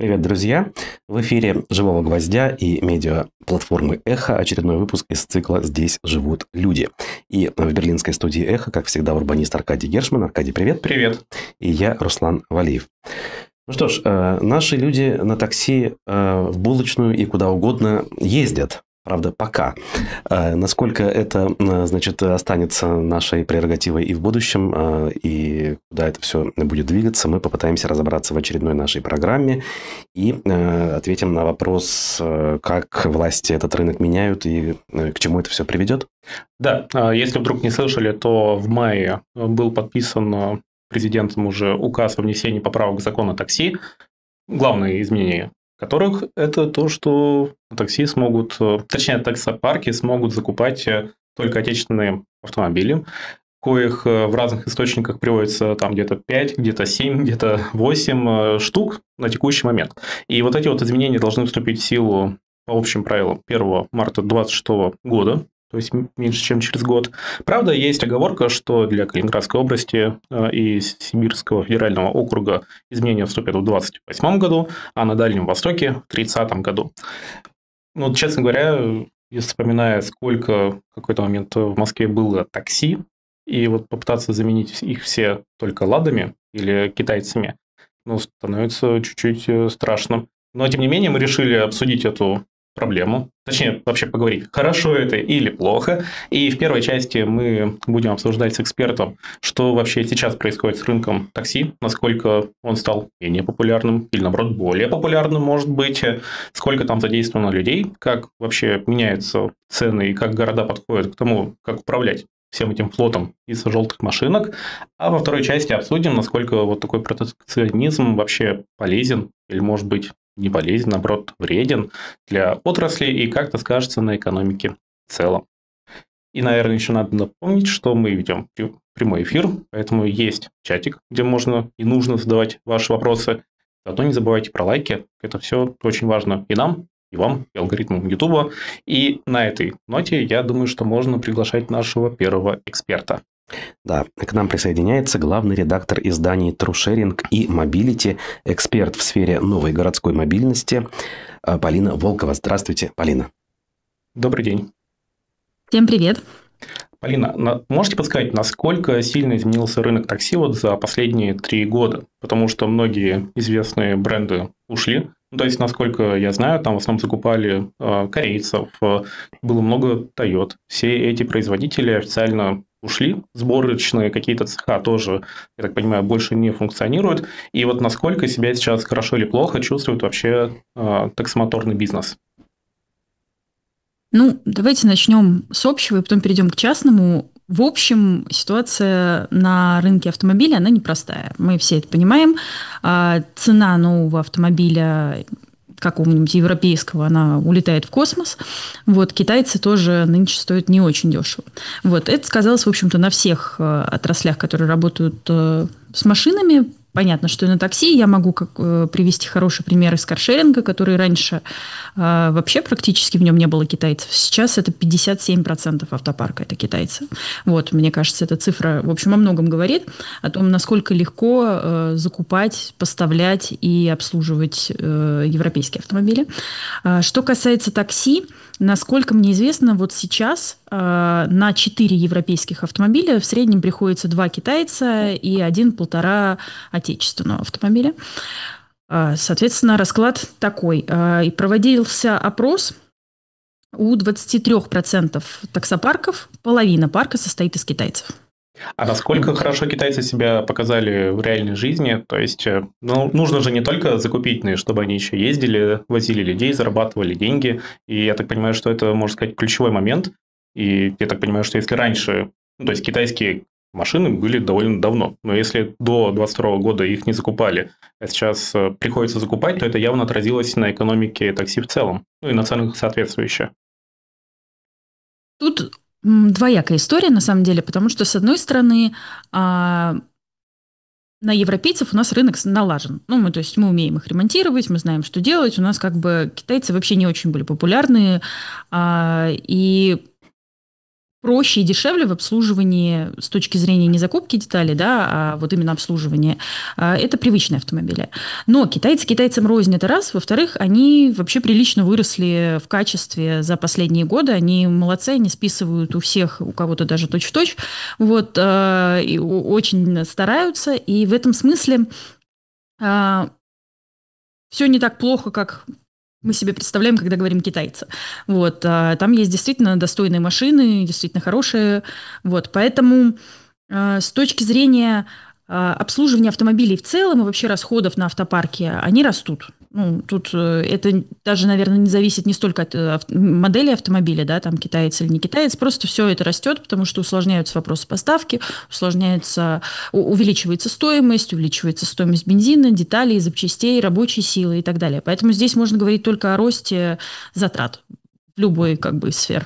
Привет, друзья! В эфире «Живого гвоздя» и медиаплатформы «Эхо» очередной выпуск из цикла «Здесь живут люди». И в берлинской студии «Эхо», как всегда, урбанист Аркадий Гершман. Аркадий, привет! Привет! И я, Руслан Валиев. Ну что ж, наши люди на такси в булочную и куда угодно ездят. Правда, пока. Насколько это, значит, останется нашей прерогативой и в будущем, и куда это все будет двигаться, мы попытаемся разобраться в очередной нашей программе и ответим на вопрос, как власти этот рынок меняют и к чему это все приведет. Да, если вдруг не слышали, то в мае был подписан президентом уже указ о внесении поправок в закон о такси. Главное изменение которых это то, что такси смогут, точнее, таксопарки смогут закупать только отечественные автомобили, коих в разных источниках приводится там где-то 5, где-то 7, где-то 8 штук на текущий момент. И вот эти вот изменения должны вступить в силу по общим правилам 1 марта 2026 года, то есть меньше, чем через год. Правда, есть оговорка, что для Калининградской области и Сибирского федерального округа изменения вступят в 2028 году, а на Дальнем Востоке в 2030 году. Ну, честно говоря, если вспоминая, сколько в какой-то момент в Москве было такси, и вот попытаться заменить их все только ладами или китайцами, ну, становится чуть-чуть страшно. Но, тем не менее, мы решили обсудить эту проблему, точнее, вообще поговорить, хорошо это или плохо. И в первой части мы будем обсуждать с экспертом, что вообще сейчас происходит с рынком такси, насколько он стал менее популярным или, наоборот, более популярным, может быть, сколько там задействовано людей, как вообще меняются цены и как города подходят к тому, как управлять всем этим флотом из желтых машинок. А во второй части обсудим, насколько вот такой протекционизм вообще полезен или, может быть, не полезен, наоборот, вреден для отрасли и как-то скажется на экономике в целом. И, наверное, еще надо напомнить, что мы ведем прямой эфир, поэтому есть чатик, где можно и нужно задавать ваши вопросы. Зато не забывайте про лайки, это все очень важно и нам, и вам, и алгоритмам YouTube. И на этой ноте, я думаю, что можно приглашать нашего первого эксперта. Да, к нам присоединяется главный редактор изданий True и Mobility, эксперт в сфере новой городской мобильности Полина Волкова. Здравствуйте, Полина. Добрый день. Всем привет. Полина, можете подсказать, насколько сильно изменился рынок такси вот за последние 3 года? Потому что многие известные бренды ушли. Ну, то есть, насколько я знаю, там в основном закупали корейцев, было много Toyota. Все эти производители официально ушли, сборочные какие-то цеха тоже, я так понимаю, больше не функционируют. И вот насколько себя сейчас хорошо или плохо чувствует вообще таксомоторный бизнес? Ну, давайте начнем с общего и потом перейдем к частному. В общем, ситуация на рынке автомобиля, она непростая. Мы все это понимаем. Цена нового автомобиля какого-нибудь европейского, она улетает в космос. Вот, китайцы тоже нынче стоят не очень дешево. Вот, это сказалось, в общем-то, на всех отраслях, которые работают с машинами. Понятно, что и на такси я могу привести хороший пример из каршеринга, который раньше вообще практически в нем не было китайцев. Сейчас это 57% автопарка, это китайцы. Вот, мне кажется, эта цифра, в общем, о многом говорит, о том, насколько легко закупать, поставлять и обслуживать европейские автомобили. Что касается такси, насколько мне известно, вот сейчас на 4 европейских автомобиля в среднем приходится 2 китайца и 1,5 отечественного автомобиля. Соответственно, расклад такой. И проводился опрос у 23% таксопарков, половина парка состоит из китайцев. А насколько хорошо китайцы себя показали в реальной жизни? То есть, ну, нужно же не только закупить, но и чтобы они еще ездили, возили людей, зарабатывали деньги. И я так понимаю, что это, можно сказать, ключевой момент. И я так понимаю, что если раньше, ну, то есть, китайские машины были довольно давно, но если до 2022 года их не закупали, а сейчас приходится закупать, то это явно отразилось на экономике такси в целом, ну и на ценах соответствующе. Тут двоякая история, на самом деле, потому что, с одной стороны, на европейцев у нас рынок налажен. Ну, то есть мы умеем их ремонтировать, мы знаем, что делать. У нас как бы китайцы вообще не очень были популярны. И проще и дешевле в обслуживании с точки зрения не закупки деталей, да, а вот именно обслуживания. Это привычные автомобили. Но китайцы китайцам рознь, это раз. Во-вторых, они вообще прилично выросли в качестве за последние годы. Они молодцы, они списывают у всех, у кого-то даже точь-в-точь. Вот, и очень стараются. И в этом смысле все не так плохо, как мы себе представляем, когда говорим китайцы. Вот, там есть действительно достойные машины, действительно хорошие. Вот, поэтому с точки зрения обслуживания автомобилей в целом и вообще расходов на автопарке, они растут. Ну, тут это даже, наверное, не зависит не столько от модели автомобиля, да, там китаец или не китаец, просто все это растет, потому что усложняются вопросы поставки, увеличивается стоимость бензина, деталей, запчастей, рабочей силы и так далее. Поэтому здесь можно говорить только о росте затрат в любой как бы сфере.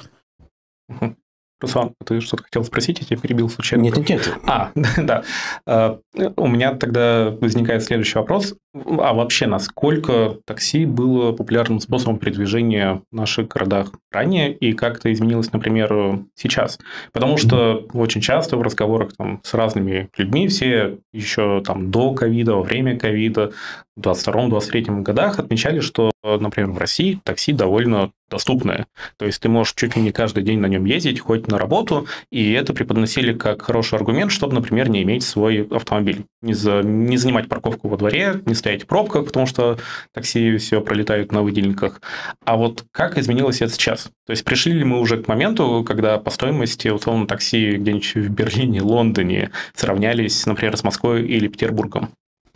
Руслан, ты что-то хотел спросить, я тебя перебил случайно? Нет. Да. У меня тогда возникает следующий вопрос. А вообще, насколько такси было популярным способом передвижения в наших городах ранее, и как это изменилось, например, сейчас? Потому что очень часто в разговорах там, с разными людьми все еще там, до ковида, во время ковида, в 2022-2023 годах отмечали, что, например, в России такси довольно доступное. То есть ты можешь чуть ли не каждый день на нем ездить, хоть на работу, и это преподносили как хороший аргумент, чтобы, например, не иметь свой автомобиль. Не занимать парковку во дворе, не стоять в пробках, потому что такси все пролетают на выделенках. А вот как изменилось это сейчас? То есть пришли ли мы уже к моменту, когда по стоимости, условно, такси где-нибудь в Берлине, Лондоне сравнялись, например, с Москвой или Петербургом?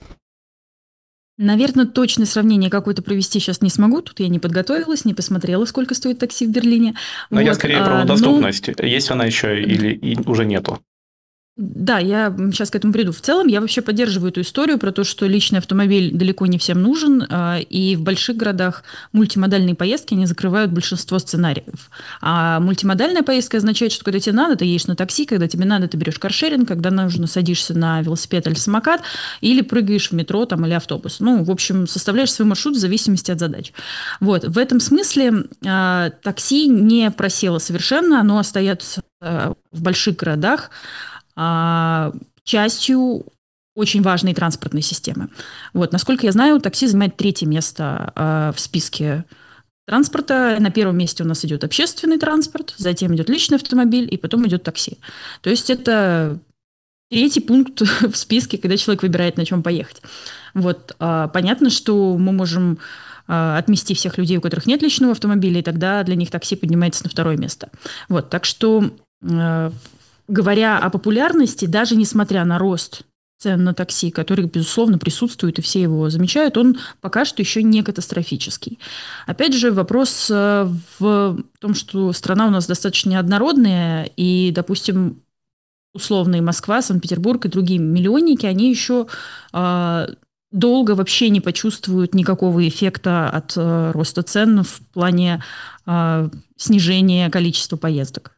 Наверное, точное сравнение какое-то провести сейчас не смогу. Тут я не подготовилась, не посмотрела, сколько стоит такси в Берлине. Но я скорее про доступность. Есть она еще или уже нету? Да, я сейчас к этому приду. В целом, я вообще поддерживаю эту историю про то, что личный автомобиль далеко не всем нужен, и в больших городах мультимодальные поездки, они закрывают большинство сценариев. А мультимодальная поездка означает, что когда тебе надо, ты едешь на такси, когда тебе надо, ты берешь каршеринг, когда нужно, садишься на велосипед или самокат, или прыгаешь в метро там, или автобус. Ну, в общем, составляешь свой маршрут в зависимости от задач. Вот. В этом смысле такси не просело совершенно, оно остается в больших городах частью очень важной транспортной системы. Вот, насколько я знаю, такси занимает 3-е место в списке транспорта. На 1-м месте у нас идет общественный транспорт, затем идет личный автомобиль, и потом идет такси. То есть это 3-й пункт в списке, когда человек выбирает, на чем поехать. Вот, понятно, что мы можем отмести всех людей, у которых нет личного автомобиля, и тогда для них такси поднимается на 2-е место. Вот, так что говоря о популярности, даже несмотря на рост цен на такси, который, безусловно, присутствует, и все его замечают, он пока что еще не катастрофический. Опять же, вопрос в том, что страна у нас достаточно неоднородная, и, допустим, условные Москва, Санкт-Петербург и другие миллионники, они еще долго вообще не почувствуют никакого эффекта от роста цен в плане снижения количества поездок.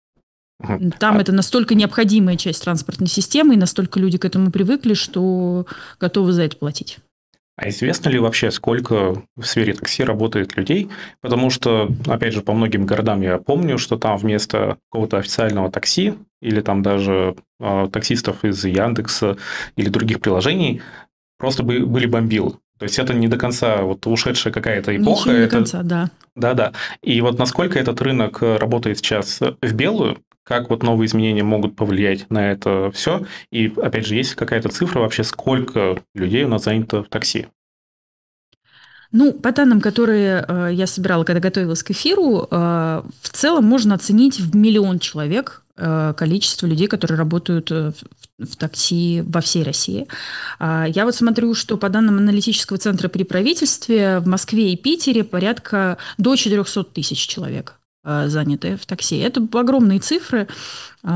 Там это настолько необходимая часть транспортной системы, и настолько люди к этому привыкли, что готовы за это платить. А известно ли вообще, сколько в сфере такси работает людей? Потому что, опять же, по многим городам я помню, что там вместо какого-то официального такси или там даже таксистов из Яндекса или других приложений просто были бомбилы. То есть это не до конца вот ушедшая какая-то эпоха. Не до конца, да. Да. И вот насколько этот рынок работает сейчас в белую, как вот новые изменения могут повлиять на это все? И, опять же, есть какая-то цифра вообще, сколько людей у нас занято в такси? Ну, по данным, которые я собирала, когда готовилась к эфиру, в целом можно оценить в 1 миллион человек количество людей, которые работают в такси во всей России. Я вот смотрю, что по данным аналитического центра при правительстве в Москве и Питере порядка до 400 тысяч человек заняты в такси. Это огромные цифры. И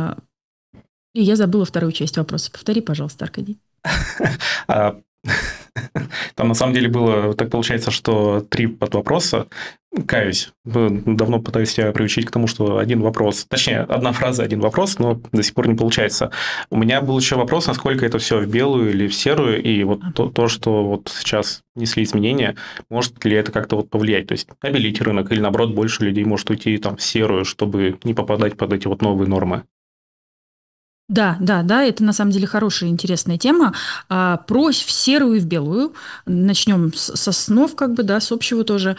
я забыла 2-ю часть вопроса. Повтори, пожалуйста, Аркадий. Там на самом деле было, так получается, что 3 подвопроса. Каюсь, давно пытаюсь себя приучить к тому, что один вопрос, точнее, одна фраза, один вопрос, но до сих пор не получается. У меня был еще вопрос, насколько это все в белую или в серую, и вот то, что вот сейчас несли изменения, может ли это как-то вот повлиять? То есть обелить рынок или, наоборот, больше людей может уйти там в серую, чтобы не попадать под эти вот новые нормы? Да, да, да, это на самом деле хорошая, интересная тема. Прось в серую и в белую. Начнем с основ, как бы, да, с общего тоже.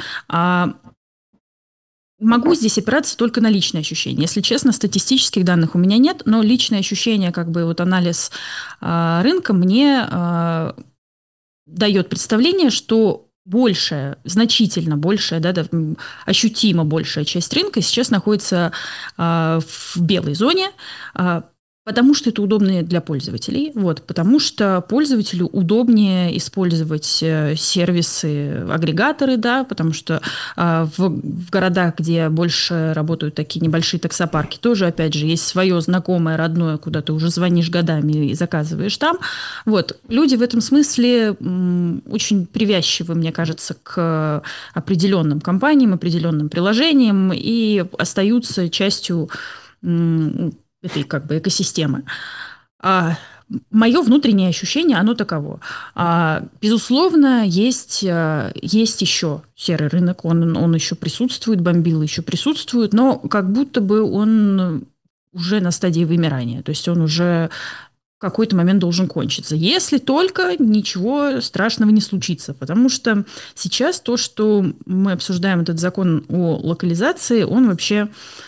Могу здесь опираться только на личные ощущения. Если честно, статистических данных у меня нет, но личное ощущение, как бы вот анализ рынка мне дает представление, что большая, значительно большая, ощутимо большая часть рынка сейчас находится в белой зоне, потому что это удобно для пользователей, потому что пользователю удобнее использовать сервисы, агрегаторы, да, потому что в городах, где больше работают такие небольшие таксопарки, тоже, опять же, есть свое знакомое, родное, куда ты уже звонишь годами и заказываешь там. Люди в этом смысле очень привязчивы, мне кажется, к определенным компаниям, определенным приложениям и остаются частью этой как бы экосистемы. Мое внутреннее ощущение, оно таково. Безусловно, есть еще серый рынок, он еще присутствует, бомбилы еще присутствуют, но как будто бы он уже на стадии вымирания, то есть он уже в какой-то момент должен кончиться, если только ничего страшного не случится, потому что сейчас то, что мы обсуждаем этот закон о локализации, он вообще...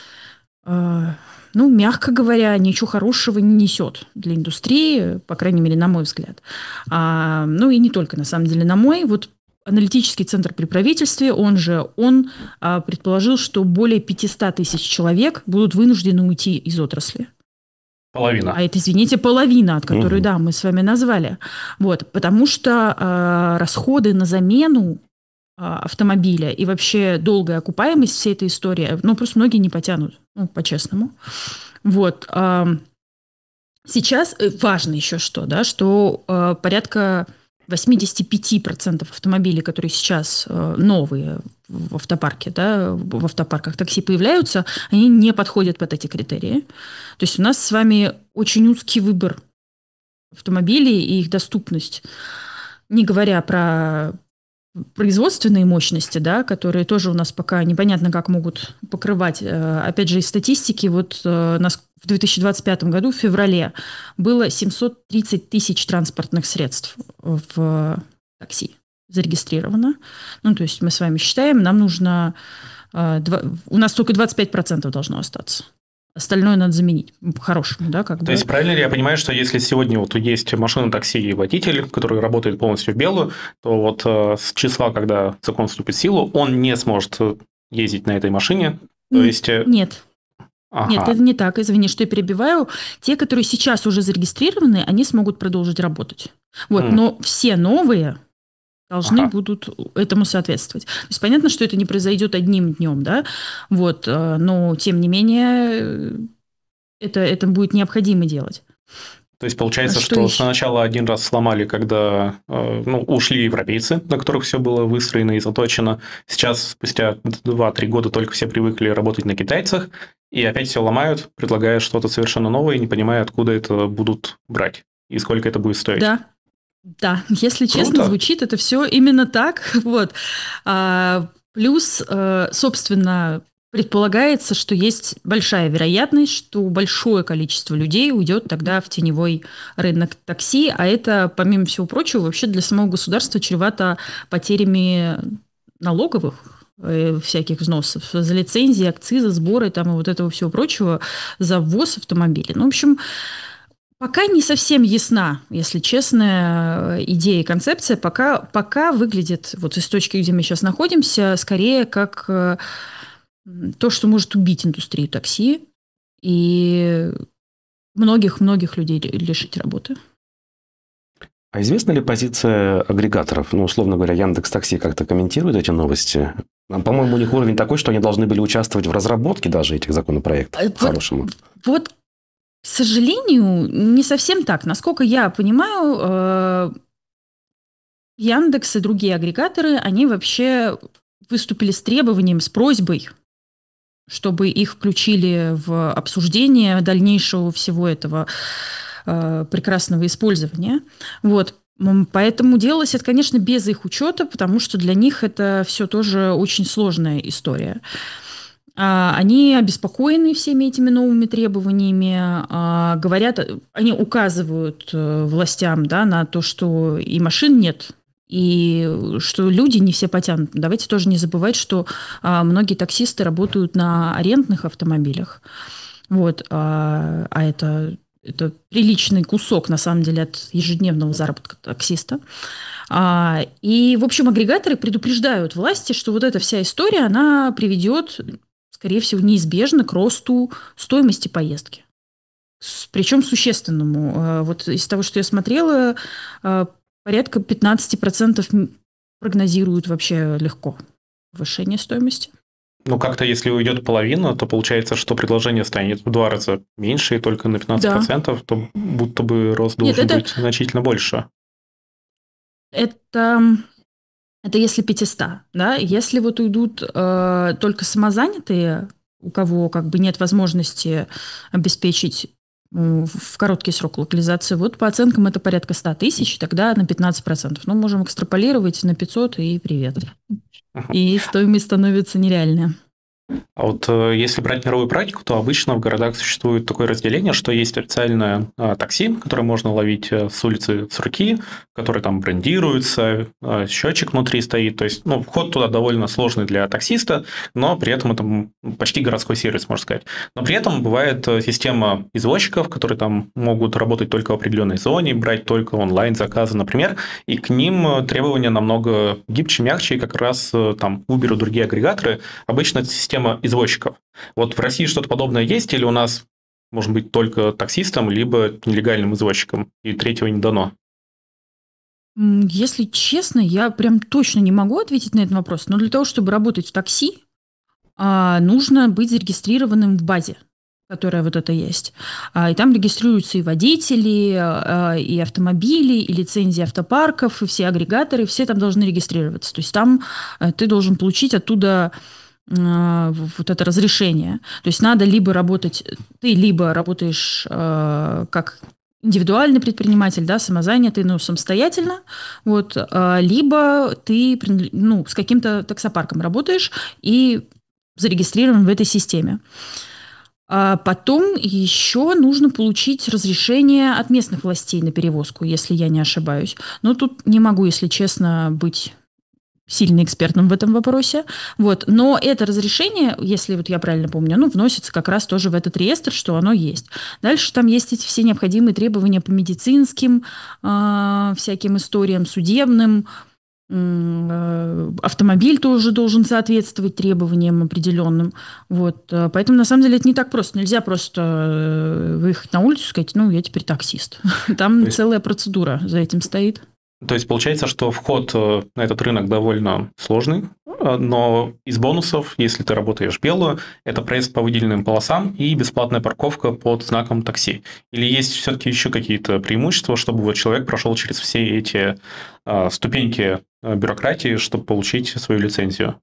мягко говоря, ничего хорошего не несет для индустрии, по крайней мере, на мой взгляд. И не только, на самом деле, на мой. Аналитический центр при правительстве, он предположил, что более 500 тысяч человек будут вынуждены уйти из отрасли. Половина. А это, извините, половина, от которой, да, мы с вами назвали. Потому что расходы на замену автомобиля и вообще долгая окупаемость всей этой истории, просто многие не потянут, по-честному. Сейчас важно еще что, да, что порядка 85% автомобилей, которые сейчас новые в автопарке, да, в автопарках такси появляются, они не подходят под эти критерии. То есть у нас с вами очень узкий выбор автомобилей и их доступность. Не говоря про производственные мощности, да, которые тоже у нас пока непонятно, как могут покрывать. Опять же, из статистики, у нас в 2025 году, в феврале, было 730 тысяч транспортных средств в такси зарегистрировано. То есть мы с вами считаем, нам нужно... У нас только 25% должно остаться. Остальное надо заменить по-хорошему, да, как бы. То есть, правильно ли я понимаю, что если сегодня есть машина такси и водитель, который работает полностью в белую, то с числа, когда закон вступит в силу, он не сможет ездить на этой машине? То есть... Нет. Ага. Нет, это не так, извини, что я перебиваю. Те, которые сейчас уже зарегистрированы, они смогут продолжить работать. Но все новые должны будут этому соответствовать. То есть понятно, что это не произойдет одним днем, да, но тем не менее это будет необходимо делать. То есть получается, что сначала один раз сломали, когда ушли европейцы, на которых все было выстроено и заточено. Сейчас, спустя 2-3 года, только все привыкли работать на китайцах, и опять все ломают, предлагая что-то совершенно новое, не понимая, откуда это будут брать и сколько это будет стоить. Да, если честно, звучит это все именно так. Плюс, собственно, предполагается, что есть большая вероятность, что большое количество людей уйдет тогда в теневой рынок такси, а это, помимо всего прочего, вообще для самого государства чревато потерями налоговых всяких взносов за лицензии, акцизы, сборы там, и этого всего прочего за ввоз автомобилей. В общем, пока не совсем ясна, если честно, идея и концепция. Пока выглядит, из точки, где мы сейчас находимся, скорее как то, что может убить индустрию такси и многих-многих людей лишить работы. А известна ли позиция агрегаторов? Условно говоря, Яндекс.Такси как-то комментирует эти новости? По-моему, у них уровень такой, что они должны были участвовать в разработке даже этих законопроектов. По-хорошему. К сожалению, не совсем так. Насколько я понимаю, Яндекс и другие агрегаторы, они вообще выступили с требованием, с просьбой, чтобы их включили в обсуждение дальнейшего всего этого прекрасного использования. Вот. Поэтому делалось это, конечно, без их учета, потому что для них это все тоже очень сложная история. Они обеспокоены всеми этими новыми требованиями, говорят, они указывают властям, да, на то, что и машин нет, и что люди не все потянут. Давайте тоже не забывать, что многие таксисты работают на арендных автомобилях. Вот, это приличный кусок, на самом деле, от ежедневного заработка таксиста. И, в общем, агрегаторы предупреждают власти, что вот эта вся история, она приведет, скорее всего, неизбежно к росту стоимости поездки. Причем существенному. Вот из того, что я смотрела, порядка 15% прогнозируют вообще легко повышение стоимости. Ну, как-то если уйдет половина, то получается, что предложение станет в 2 раза меньше, и только на 15%, да. То будто бы рост должен быть значительно больше. Это если 500, да? Если вот уйдут только самозанятые, у кого как бы нет возможности обеспечить в короткий срок локализации, вот по оценкам это порядка 100 тысяч, тогда на 15%. Ну, можем экстраполировать на 500 и привет. И стоимость становится нереальная. А вот если брать мировую практику, то обычно в городах существует такое разделение, что есть официальное такси, которое можно ловить с улицы с руки, которое там брендируется, счетчик внутри стоит. То есть, вход туда довольно сложный для таксиста, но при этом это почти городской сервис, можно сказать. Но при этом бывает система извозчиков, которые там могут работать только в определенной зоне, брать только онлайн-заказы, например, и к ним требования намного гибче, мягче, и как раз там Uber и другие агрегаторы обычно это система извозчиков. Вот в России что-то подобное есть, или у нас, может быть, только таксистам, либо нелегальным извозчикам, и третьего не дано? Если честно, я прям точно не могу ответить на этот вопрос, но для того, чтобы работать в такси, нужно быть зарегистрированным в базе, которая вот это есть. И там регистрируются и водители, и автомобили, и лицензии автопарков, и все агрегаторы, все там должны регистрироваться. То есть там ты должен получить оттуда вот это разрешение. То есть надо либо работать, ты либо работаешь как индивидуальный предприниматель, да, самозанятый, самостоятельно, вот, либо ты с каким-то таксопарком работаешь и зарегистрирован в этой системе. А потом еще нужно получить разрешение от местных властей на перевозку, если я не ошибаюсь. Но тут не могу, если честно, быть сильно экспертным в этом вопросе. Вот. Но это разрешение, если вот я правильно помню, вносится как раз тоже в этот реестр, что оно есть. Дальше там есть эти все необходимые требования по медицинским всяким историям, судебным. Автомобиль тоже должен соответствовать требованиям определенным. Вот. Поэтому, на самом деле, это не так просто. Нельзя просто выехать на улицу и сказать, я теперь таксист. Там целая процедура за этим стоит. То есть, получается, что вход на этот рынок довольно сложный, но из бонусов, если ты работаешь белую, это проезд по выделенным полосам и бесплатная парковка под знаком такси. Или есть все-таки еще какие-то преимущества, чтобы вот человек прошел через все эти ступеньки бюрократии, чтобы получить свою лицензию?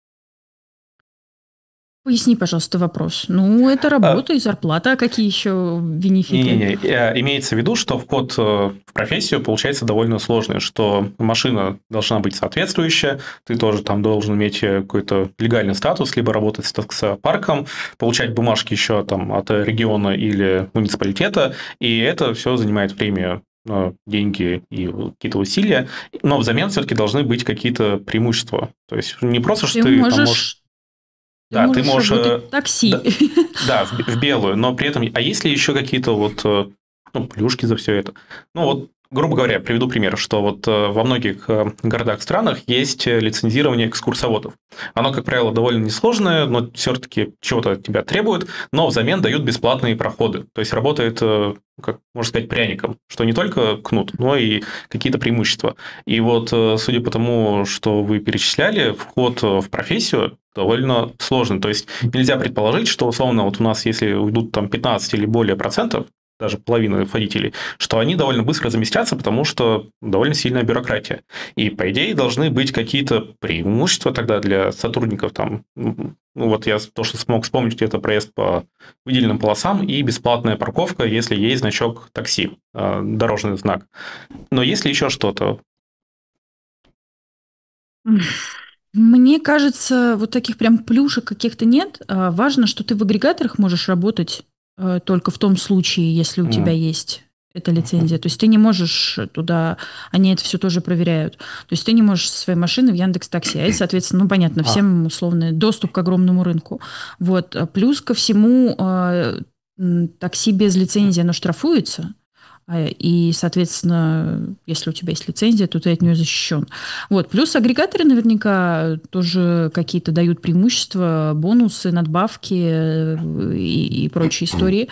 Поясни, пожалуйста, вопрос. Это работа и зарплата, а какие еще бенефиты? Не, имеется в виду, что вход в профессию получается довольно сложный, что машина должна быть соответствующая, ты тоже там должен иметь какой-то легальный статус, либо работать с таксопарком, получать бумажки еще там от региона или муниципалитета, и это все занимает время, деньги и какие-то усилия, но взамен все-таки должны быть какие-то преимущества. То есть не просто, что ты там можешь... Ты можешь работать такси. Да, в белую, но при этом... А есть ли еще какие-то плюшки за все это? Грубо говоря, приведу пример, что во многих городах, странах есть лицензирование экскурсоводов. Оно, как правило, довольно несложное, но все-таки чего-то от тебя требует, но взамен дают бесплатные проходы. То есть работает, как можно сказать, пряником, что не только кнут, но и какие-то преимущества. И судя по тому, что вы перечисляли, вход в профессию довольно сложный. То есть нельзя предположить, что условно у нас, если уйдут там 15 или более процентов, даже половины водителей, что они довольно быстро заместятся, потому что довольно сильная бюрократия. И, по идее, должны быть какие-то преимущества тогда для сотрудников. Там, ну, вот я то, что смог вспомнить, это проезд по выделенным полосам и бесплатная парковка, если есть значок такси, дорожный знак. Но есть ли еще что-то? Мне кажется, вот таких прям плюшек каких-то нет. Важно, что ты в агрегаторах можешь работать только в том случае, если у тебя есть эта лицензия. То есть ты не можешь туда, они это все тоже проверяют. То есть ты не можешь со своей машины в Яндекс.Такси. А это, соответственно, ну, понятно, всем условный доступ к огромному рынку. Вот. Плюс ко всему, такси без лицензии, оно штрафуется. И, соответственно, если у тебя есть лицензия, то ты от нее защищен. Вот. Плюс агрегаторы наверняка тоже какие-то дают преимущества, бонусы, надбавки и прочие истории.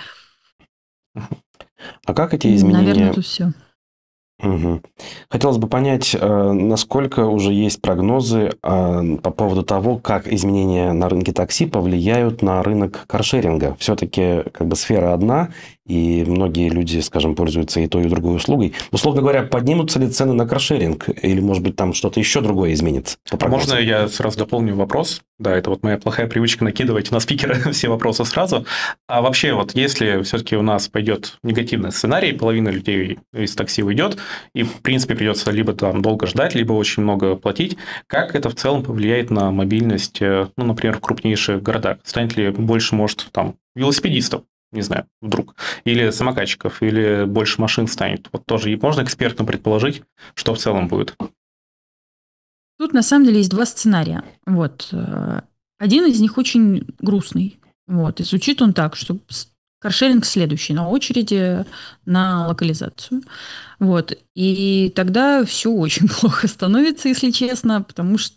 А как эти изменения... Наверное, тут все. Угу. Хотелось бы понять, насколько уже есть прогнозы по поводу того, как изменения на рынке такси повлияют на рынок каршеринга. Все-таки как бы сфера одна, и многие люди, скажем, пользуются и той, и другой услугой. Условно говоря, поднимутся ли цены на каршеринг? Или, может быть, там что-то еще другое изменится? Можно я сразу дополню вопрос? Да, это вот моя плохая привычка накидывать на спикера все вопросы сразу. А вообще, вот если все-таки у нас пойдет негативный сценарий, половина людей из такси уйдет, и, в принципе, придется либо там долго ждать, либо очень много платить, как это в целом повлияет на мобильность, ну, например, в крупнейших городах? Станет ли больше, может, там, велосипедистов? Не знаю, вдруг. Или самокатчиков, или больше машин станет. Вот тоже и можно экспертно предположить, что в целом будет. Тут на самом деле есть два сценария. Вот. Один из них очень грустный. Вот. И звучит он так, что каршеринг следующий на очереди на локализацию. Вот. И тогда все очень плохо становится, если честно, потому что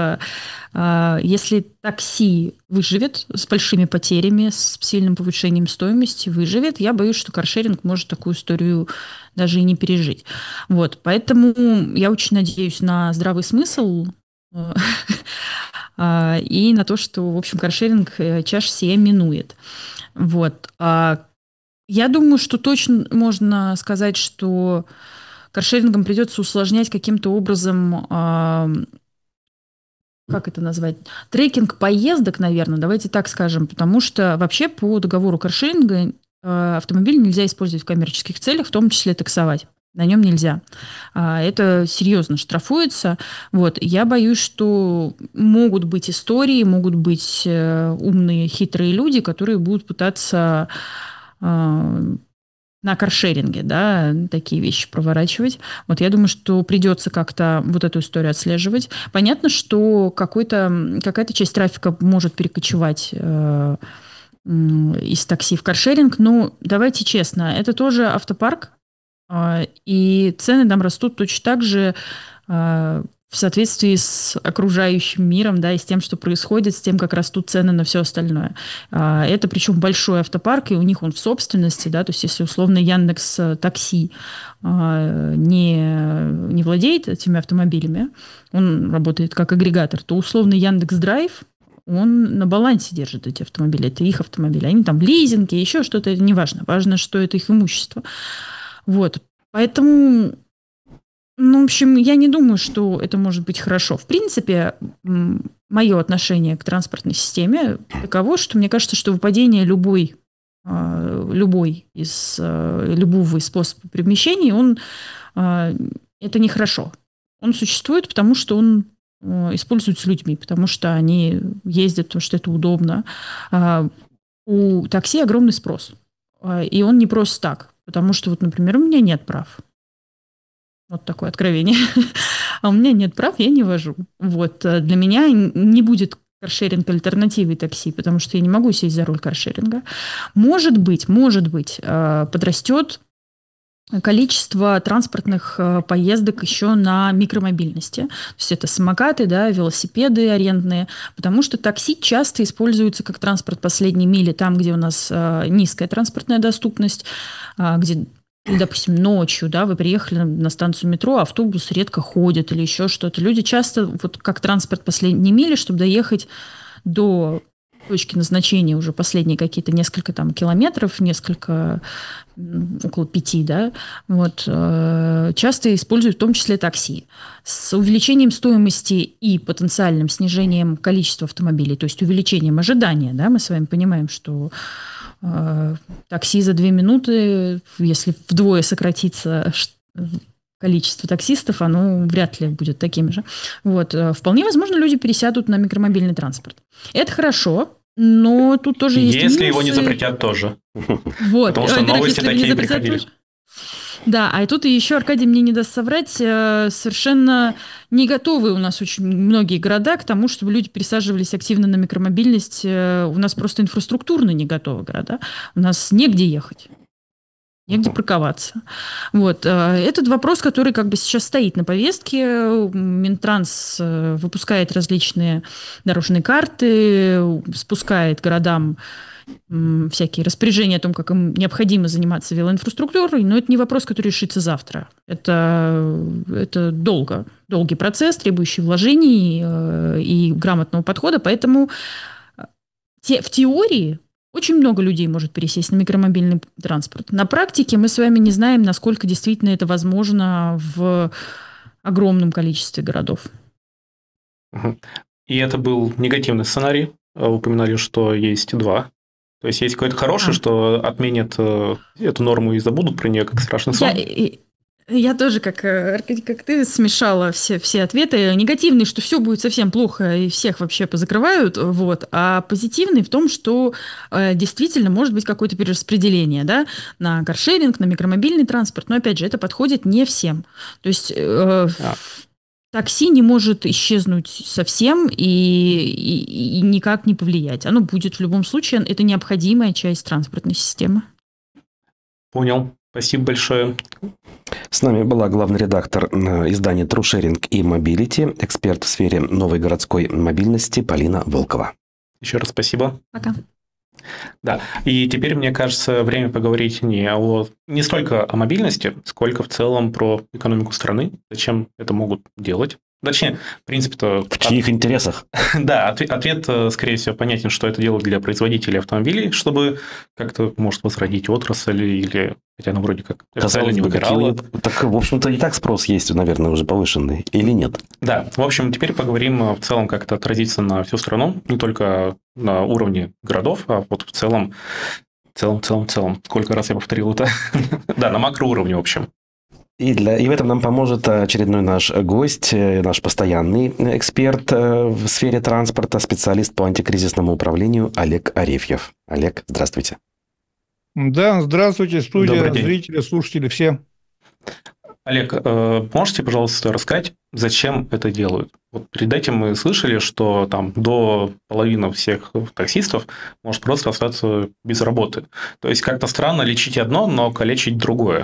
если такси выживет с большими потерями, с сильным повышением стоимости, выживет, я боюсь, что каршеринг может такую историю даже и не пережить. Вот, поэтому я очень надеюсь на здравый смысл и на то, что, в общем, каршеринг чаша сия минует. Вот. Я думаю, что точно можно сказать, что каршерингом придется усложнять каким-то образом, как это назвать, трекинг поездок, наверное, давайте так скажем, потому что вообще по договору каршеринга автомобиль нельзя использовать в коммерческих целях, в том числе таксовать. На нем нельзя. Это серьезно штрафуется. Вот. Я боюсь, что могут быть истории, могут быть умные, хитрые люди, которые будут пытаться на каршеринге, да, такие вещи проворачивать. Вот я думаю, что придется как-то вот эту историю отслеживать. Понятно, что какая-то часть трафика может перекочевать из такси в каршеринг, но давайте честно, это тоже автопарк, и цены там растут точно так же в соответствии с окружающим миром, да, и с тем, что происходит, с тем, как растут цены на все остальное. Это причем большой автопарк, и у них он в собственности, да, то есть если условно Яндекс Такси не владеет этими автомобилями, он работает как агрегатор, то условно Яндекс Драйв, он на балансе держит эти автомобили, это их автомобили, они там в лизинге, еще что-то, это не важно, важно, что это их имущество. Вот, поэтому... Ну, в общем, я не думаю, что это может быть хорошо. В принципе, мое отношение к транспортной системе таково, что мне кажется, что выпадение любого из способов перемещения, это нехорошо. Он существует, потому что он используется людьми, потому что они ездят, потому что это удобно. У такси огромный спрос. И он не просто так. Потому что, вот, например, у меня нет прав. Вот такое откровение. А у меня нет прав, я не вожу. Вот. Для меня не будет каршеринг альтернативой такси, потому что я не могу сесть за руль каршеринга. Может быть, подрастет количество транспортных поездок еще на микромобильности. То есть это самокаты, да, велосипеды арендные, потому что такси часто используются как транспорт последней мили, там, где у нас низкая транспортная доступность, где... Или, допустим, ночью, да, вы приехали на станцию метро, автобус редко ходит или еще что-то. Люди часто, вот как транспорт последней мили, чтобы доехать до точки назначения уже последние какие-то несколько там километров, около 5, да, вот, часто используют в том числе такси. С увеличением стоимости и потенциальным снижением количества автомобилей, то есть увеличением ожидания, да, мы с вами понимаем, что такси за 2 минуты, если вдвое сократится количество таксистов, оно вряд ли будет таким же. Вот. Вполне возможно, люди пересядут на микромобильный транспорт. Это хорошо, но тут тоже есть Если минусы. его не запретят тоже. Вот. Потому что новости такие приходили. Да, а тут еще Аркадий мне не даст соврать, совершенно не готовы у нас очень многие города к тому, чтобы люди пересаживались активно на микромобильность. У нас просто инфраструктурно не готовы города. У нас негде ехать. Негде парковаться. Вот. Этот вопрос, который как бы сейчас стоит на повестке. Минтранс выпускает различные дорожные карты, спускает городам всякие распоряжения о том, как им необходимо заниматься велоинфраструктурой, но это не вопрос, который решится завтра. Это долгий процесс, требующий вложений и грамотного подхода, поэтому в теории очень много людей может пересесть на микромобильный транспорт. На практике мы с вами не знаем, насколько действительно это возможно в огромном количестве городов. И это был негативный сценарий. Упоминали, что есть 2. То есть, есть какой-то хороший, что отменят эту норму и забудут про нее, как страшный сон. Я тоже, как ты, смешала все ответы. Негативный, что все будет совсем плохо и всех вообще позакрывают, вот. А позитивный в том, что действительно может быть какое-то перераспределение, да, на каршеринг, на микромобильный транспорт. Но опять же, это подходит не всем. То есть такси не может исчезнуть совсем и никак не повлиять. Оно будет в любом случае, это необходимая часть транспортной системы. Понял. Спасибо большое. С нами была главный редактор издания True Sharing и Mobility, эксперт в сфере новой городской мобильности Полина Волкова. Еще раз спасибо. Пока. Да, и теперь, мне кажется, время поговорить не столько о мобильности, сколько в целом про экономику страны, зачем это могут делать. Точнее, в принципе-то... В чьих интересах? Да, ответ, скорее всего, понятен, что это делают для производителей автомобилей, чтобы как-то, может, возродить отрасль или... Хотя она вроде как официально не выбирала. Так, в общем-то, и так спрос есть, наверное, уже повышенный. Или нет? Да. В общем, теперь поговорим в целом, как это отразится на всю страну. Не только на уровне городов, а вот в целом. Сколько раз я повторил это? Да, на макроуровне, в общем. И в этом нам поможет очередной наш гость, наш постоянный эксперт в сфере транспорта, специалист по антикризисному управлению Олег Арефьев. Олег, здравствуйте. Да, здравствуйте, студия, зрители, слушатели, все. Олег, можете, пожалуйста, рассказать, зачем это делают? Вот перед этим мы слышали, что там до половины всех таксистов может просто остаться без работы. То есть, как-то странно лечить одно, но калечить другое.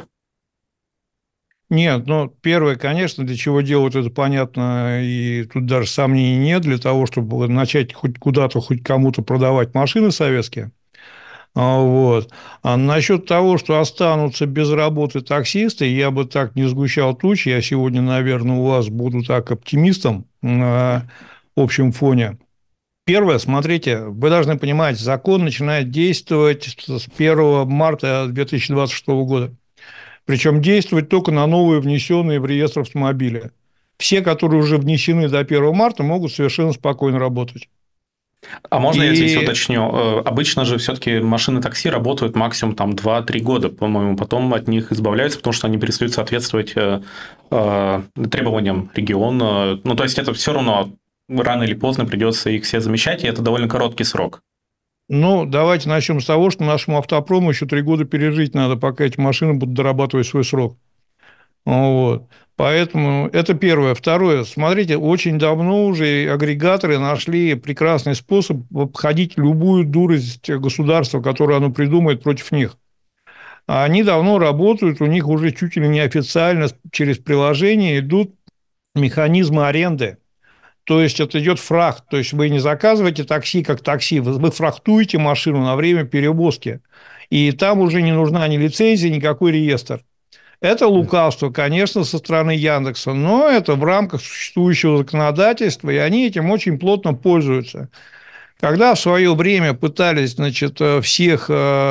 Нет, первое, конечно, для чего делают это, понятно, и тут даже сомнений нет, для того, чтобы начать хоть куда-то, хоть кому-то продавать машины советские. Вот. А насчет того, что останутся без работы таксисты, я бы так не сгущал тучи. Я сегодня, наверное, у вас буду так оптимистом на общем фоне. Первое, смотрите, вы должны понимать, закон начинает действовать с 1 марта 2026 года. Причем действовать только на новые, внесенные в реестр автомобиля. Все, которые уже внесены до 1 марта, могут совершенно спокойно работать. А можно я здесь уточню? Обычно же все-таки машины такси работают максимум 2-3 года, по-моему, потом от них избавляются, потому что они перестают соответствовать требованиям региона. То есть, это все равно рано или поздно придется их все замещать, и это довольно короткий срок. Давайте начнем с того, что нашему автопрому еще 3 года пережить надо, пока эти машины будут дорабатывать свой срок. Вот. Поэтому это первое. Второе. Смотрите, очень давно уже агрегаторы нашли прекрасный способ обходить любую дурость государства, которую оно придумает против них. Они давно работают, у них уже чуть ли не официально через приложение идут механизмы аренды. То есть, это идет фрахт. То есть, вы не заказываете такси как такси, вы фрахтуете машину на время перевозки. И там уже не нужна ни лицензия, никакой реестр. Это лукавство, конечно, со стороны Яндекса, но это в рамках существующего законодательства, и они этим очень плотно пользуются. Когда в свое время пытались, значит, всех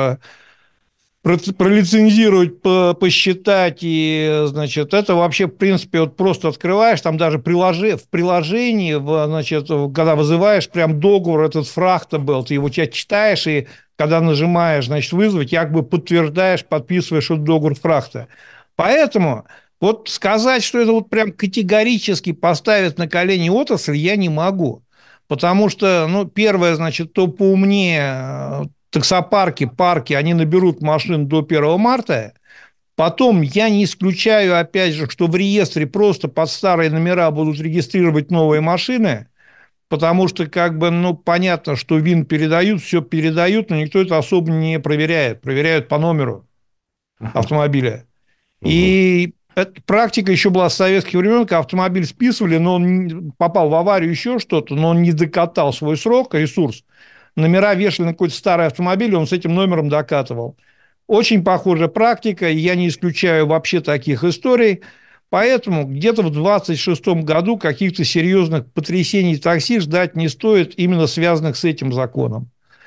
пролицензировать, посчитать, и, значит, это вообще, в принципе, вот просто открываешь, там даже в приложении, значит, когда вызываешь, прям договор этот фрахта-был, ты его читаешь, и когда нажимаешь, значит, вызвать, как бы подтверждаешь, подписываешь этот договор фрахта. Поэтому вот сказать, что это вот прям категорически поставит на колени отрасль, я не могу. Потому что, ну, первое, значит, то поумнее таксопарки, парки, они наберут машин до 1 марта. Потом я не исключаю, опять же, что в реестре просто под старые номера будут регистрировать новые машины, потому что, как бы, ну, понятно, что ВИН передают, все передают, но никто это особо не проверяет. Проверяют по номеру автомобиля. И эта практика еще была с советских времен, когда автомобиль списывали, но он попал в аварию, еще что-то, но он не докатал свой срок, ресурс. Номера вешали на какой-то старый автомобиль, и он с этим номером докатывал. Очень похожая практика, и я не исключаю вообще таких историй. Поэтому где-то в 2026 году каких-то серьезных потрясений такси ждать не стоит, именно связанных с этим законом.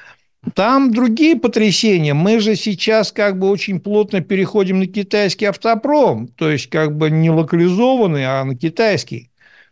Там другие потрясения. Мы же сейчас как бы очень плотно переходим на китайский автопром, то есть как бы не локализованный, а на китайский.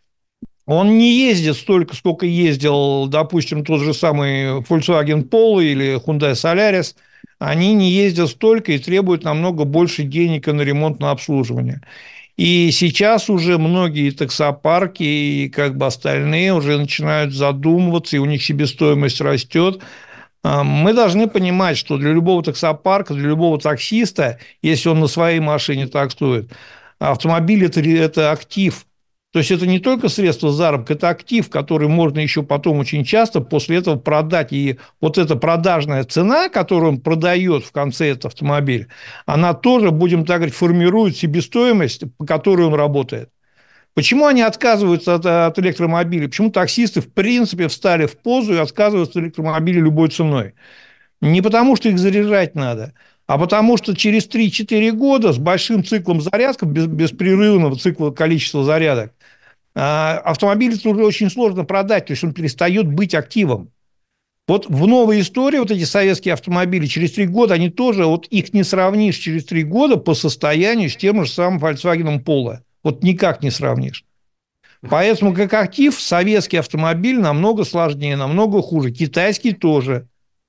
Он не ездит столько, сколько ездил, допустим, тот же самый Volkswagen Polo или Hyundai Solaris. Они не ездят столько и требуют намного больше денег на ремонт, на обслуживание. И сейчас уже многие таксопарки и как бы остальные уже начинают задумываться, и у них себестоимость растет. Мы должны понимать, что для любого таксопарка, для любого таксиста, если он на своей машине таксует, автомобиль – это актив. То есть, это не только средство заработка, это актив, который можно еще потом очень часто после этого продать. И вот эта продажная цена, которую он продает в конце этот автомобиль, она тоже, будем так говорить, формирует себестоимость, по которой он работает. Почему они отказываются от электромобилей? Почему таксисты, в принципе, встали в позу и отказываются от электромобилей любой ценой? Не потому, что их заряжать надо, а потому, что через 3-4 года с большим циклом зарядки, беспрерывного цикла количества зарядок, автомобиль уже очень сложно продать, то есть он перестает быть активом. Вот в новой истории вот эти советские автомобили через 3 года, они тоже, вот их не сравнишь через 3 года по состоянию с тем же самым Volkswagen Polo. Вот никак не сравнишь. Поэтому как актив советский автомобиль намного сложнее, намного хуже. Китайский тоже.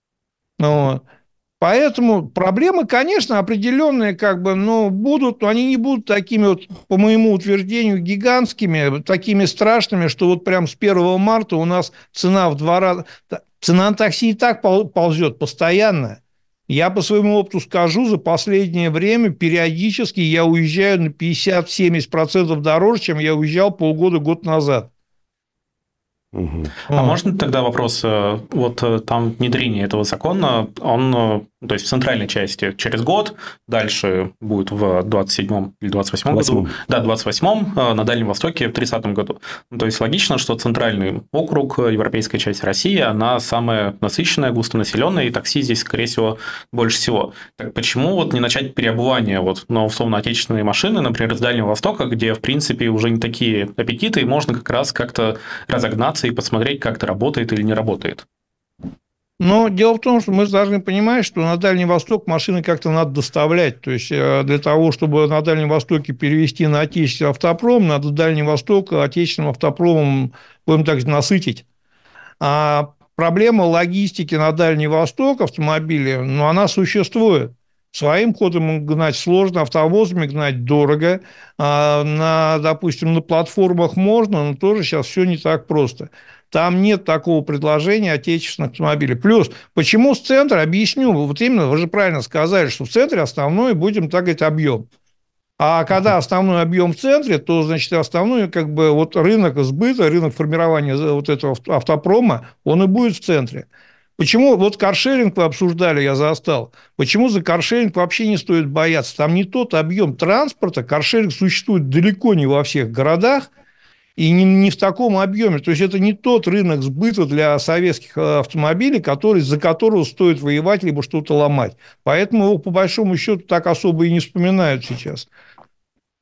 Вот. Поэтому проблемы, конечно, определенные, как бы, но будут, но они не будут такими, вот, по моему утверждению, гигантскими, такими страшными, что вот прям с 1 марта у нас цена в 2 раза... Цена на такси и так ползет постоянно. Я по своему опыту скажу, за последнее время периодически я уезжаю на 50-70% дороже, чем я уезжал год назад. А можно тогда вопрос, вот там внедрение этого закона, он, то есть в центральной части через год, дальше будет в 27-м или 28-м году, да, 28-м, на Дальнем Востоке в 30-м году. То есть логично, что центральный округ, европейская часть России, она самая насыщенная, густонаселенная, и такси здесь, скорее всего, больше всего. Так почему вот не начать переобувание вот на условно отечественные машины, например, с Дальнего Востока, где, в принципе, уже не такие аппетиты, и можно как раз как-то разогнаться и посмотреть, как это работает или не работает. Но дело в том, что мы должны понимать, что на Дальний Восток машины как-то надо доставлять. То есть, для того, чтобы на Дальнем Востоке перевести на отечественный автопром, надо Дальний Восток отечественным автопромом, будем так сказать, насытить. А проблема логистики на Дальний Восток автомобиля, ну, она существует. Своим ходом гнать сложно, автовозами гнать дорого. Допустим, на платформах можно, но тоже сейчас все не так просто. Там нет такого предложения отечественных автомобилей. Плюс, почему с центра, объясню. Вот именно, вы же правильно сказали, что в центре основной, будем так говорить, объем. А когда основной объем в центре, то, значит, основной как бы вот рынок сбыта, рынок формирования вот этого автопрома, он и будет в центре. Почему вот каршеринг вы обсуждали, я застал. Почему за каршеринг вообще не стоит бояться? Там не тот объем транспорта, каршеринг существует далеко не во всех городах и не в таком объеме. То есть, это не тот рынок сбыта для советских автомобилей, за которого стоит воевать либо что-то ломать. Поэтому его, по большому счету, так особо и не вспоминают сейчас.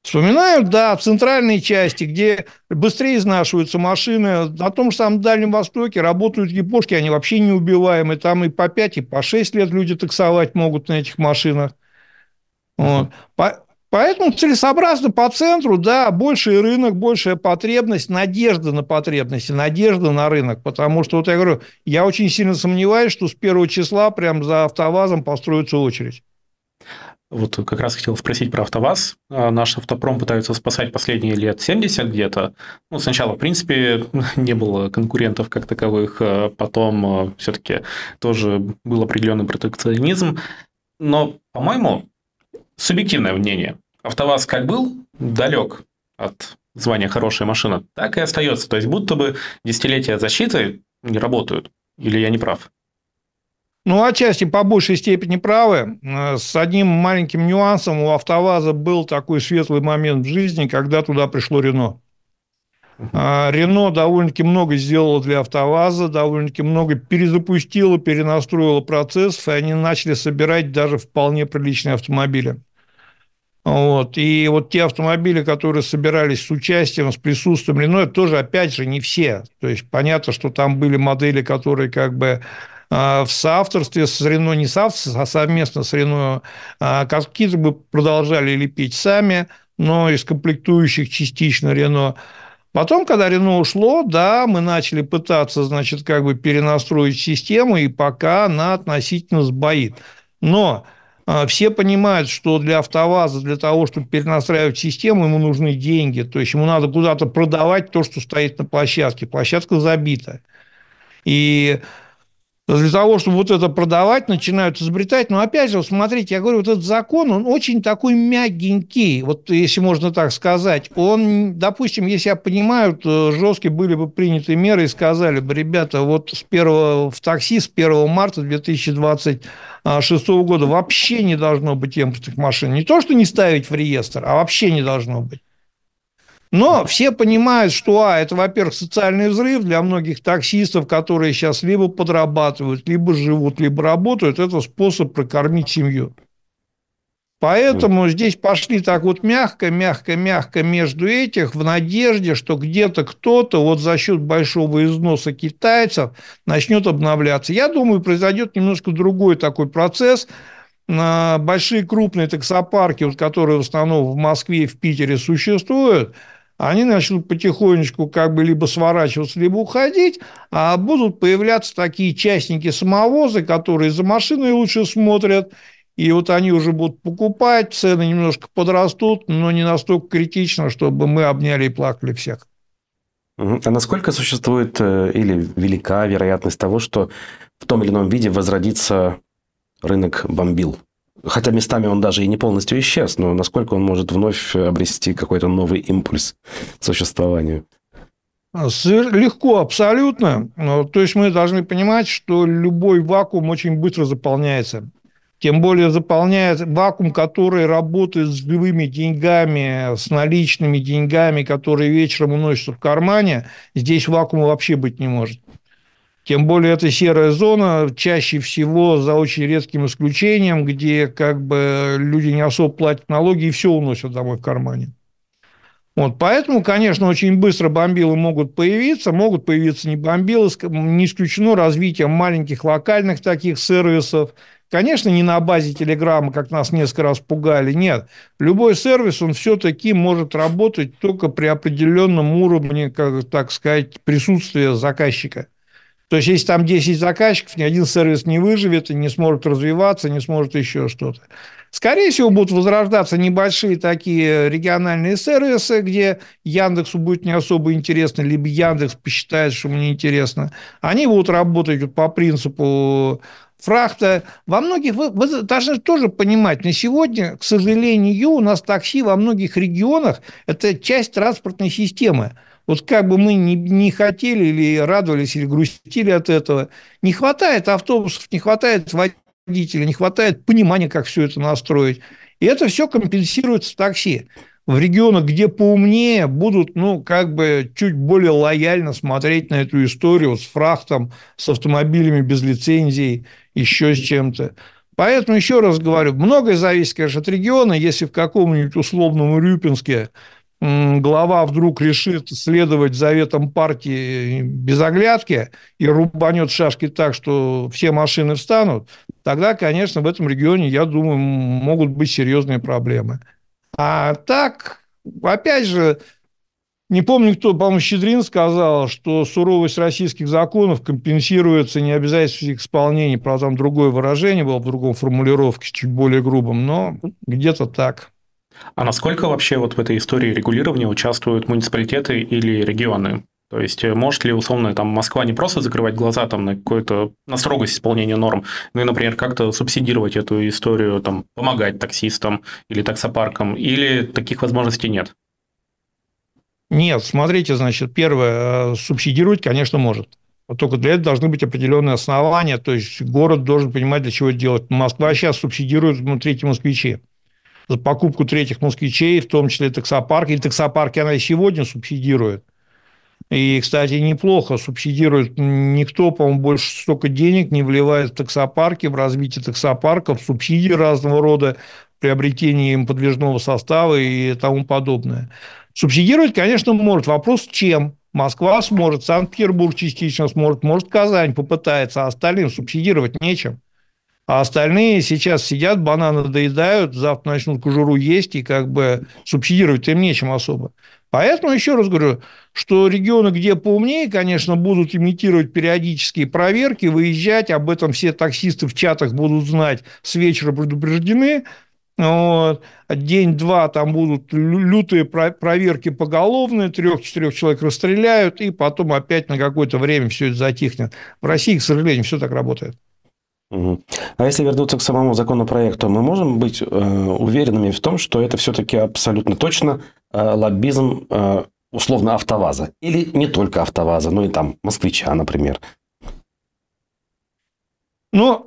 Вспоминают, да, в центральной части, где быстрее изнашиваются машины. На том же самом Дальнем Востоке работают япошки, они вообще неубиваемые. Там и по 5, и по 6 лет люди таксовать могут на этих машинах. Вот. Поэтому целесообразно по центру, да, больший рынок, большая потребность, надежда на потребности, надежда на рынок. Потому что, вот я говорю, я очень сильно сомневаюсь, что с 1 числа прям за АвтоВАЗом построится очередь. Вот как раз хотел спросить про АвтоВАЗ. Наш автопром пытаются спасать последние лет 70 где-то. Ну, сначала, в принципе, не было конкурентов как таковых, потом все-таки тоже был определенный протекционизм. Но, по-моему, субъективное мнение. АвтоВАЗ как был далек от звания «хорошая машина», так и остается. То есть, будто бы десятилетия защиты не работают. Или я не прав? Ну, отчасти по большей степени правы. С одним маленьким нюансом: у АвтоВАЗа был такой светлый момент в жизни, когда туда пришло Рено. Рено довольно-таки много сделало для АвтоВАЗа, довольно-таки много перезапустило, перенастроило процессов, и они начали собирать даже вполне приличные автомобили. Вот. И вот те автомобили, которые собирались с участием, с присутствием Рено, это тоже, опять же, не все. То есть, понятно, что там были модели, которые как бы в соавторстве с Рено, не соавторстве, а совместно с Рено, какие-то бы продолжали лепить сами, но из комплектующих частично Рено. Потом, когда Рено ушло, да, мы начали пытаться, значит, как бы перенастроить систему, и пока она относительно сбоит. Но все понимают, что для АвтоВАЗа, для того, чтобы перенастраивать систему, ему нужны деньги. То есть, ему надо куда-то продавать то, что стоит на площадке. Площадка забита. И для того, чтобы вот это продавать, начинают изобретать. Но, опять же, вот смотрите, я говорю, вот этот закон, он очень такой мягенький, вот если можно так сказать. Он, допустим, если я понимаю, то жесткие были бы приняты меры и сказали бы: ребята, вот в такси с 1 марта 2026 года вообще не должно быть импортных машин. Не то, что не ставить в реестр, а вообще не должно быть. Но все понимают, что, это, во-первых, социальный взрыв для многих таксистов, которые сейчас либо подрабатывают, либо живут, либо работают. Это способ прокормить семью. Поэтому здесь пошли так вот мягко между этих, в надежде, что где-то кто-то вот за счет большого износа китайцев начнет обновляться. Я думаю, произойдет немножко другой такой процесс. Большие крупные таксопарки, вот, которые в основном в Москве и в Питере существуют, они начнут потихонечку как бы либо сворачиваться, либо уходить, а будут появляться такие частники-самовозы, которые за машиной лучше смотрят, и вот они уже будут покупать, цены немножко подрастут, но не настолько критично, чтобы мы обняли и плакали всех. А насколько существует или велика вероятность того, что в том или ином виде возродится рынок бомбил? Хотя местами он даже и не полностью исчез, но насколько он может вновь обрести какой-то новый импульс к существованию? Легко, абсолютно. То есть, мы должны понимать, что любой вакуум очень быстро заполняется. Тем более заполняется вакуум, который работает с живыми деньгами, с наличными деньгами, которые вечером уносятся в кармане. Здесь вакуума вообще быть не может. Тем более, это серая зона, чаще всего, за очень редким исключением, где как бы люди не особо платят налоги и все уносят домой в кармане. Вот, поэтому, конечно, очень быстро бомбилы могут появиться не бомбилы, не исключено развитие маленьких локальных таких сервисов. Конечно, не на базе Телеграма, как нас несколько раз пугали, нет. Любой сервис, он все-таки может работать только при определенном уровне, как так сказать, присутствия заказчика. То есть, если там 10 заказчиков, ни один сервис не выживет, не сможет развиваться, не сможет еще что-то. Скорее всего, будут возрождаться небольшие такие региональные сервисы, где Яндексу будет не особо интересно, либо Яндекс посчитает, что мне интересно. Они будут работать по принципу фрахта. Во многих, вы должны тоже понимать, на сегодня, к сожалению, у нас такси во многих регионах – это часть транспортной системы. Вот как бы мы не хотели или радовались, или грустили от этого, не хватает автобусов, не хватает водителей, не хватает понимания, как все это настроить. И это все компенсируется в такси. В регионах, где поумнее, будут, как бы чуть более лояльно смотреть на эту историю с фрахтом, с автомобилями без лицензий, еще с чем-то. Поэтому, еще раз говорю, многое зависит, конечно, от региона. Если в каком-нибудь условном Урюпинске глава вдруг решит следовать заветам партии без оглядки и рубанет шашки так, что все машины встанут, тогда, конечно, в этом регионе, я думаю, могут быть серьезные проблемы. А так, опять же, не помню, кто, по-моему, Щедрин сказал, что суровость российских законов компенсируется необязательностью их исполнения. Правда, там другое выражение было в другом формулировке, чуть более грубом, но где-то так. А насколько вообще вот в этой истории регулирования участвуют муниципалитеты или регионы? То есть, может ли, условно, там Москва не просто закрывать глаза там, на строгость исполнения норм, но и, например, как-то субсидировать эту историю, там, помогать таксистам или таксопаркам, или таких возможностей нет? Нет, смотрите, значит, первое, субсидировать, конечно, может. Только для этого должны быть определенные основания, то есть город должен понимать, для чего это делать. Москва сейчас субсидирует третьи москвичи. За покупку третьих москвичей, в том числе таксопарки. И таксопарки она и сегодня субсидирует. И, кстати, неплохо субсидирует. Никто, по-моему, больше столько денег не вливает в таксопарки, в развитие таксопарков, в субсидии разного рода, приобретение им подвижного состава и тому подобное. Субсидировать, конечно, может. Вопрос, чем? Москва сможет, Санкт-Петербург частично сможет, может, Казань попытается, а остальным субсидировать нечем. А остальные сейчас сидят, бананы доедают, завтра начнут кожуру есть, и как бы субсидировать им нечем особо. Поэтому, еще раз говорю, что регионы, где поумнее, конечно, будут имитировать периодические проверки, выезжать, об этом все таксисты в чатах будут знать, с вечера предупреждены. Вот. День-два там будут лютые проверки поголовные, 3-4 человек расстреляют, и потом опять на какое-то время все это затихнет. В России, к сожалению, все так работает. А если вернуться к самому законопроекту, мы можем быть уверенными в том, что это все-таки абсолютно точно лоббизм условно АвтоВАЗа? Или не только АвтоВАЗа, но и там Москвича, например? Ну,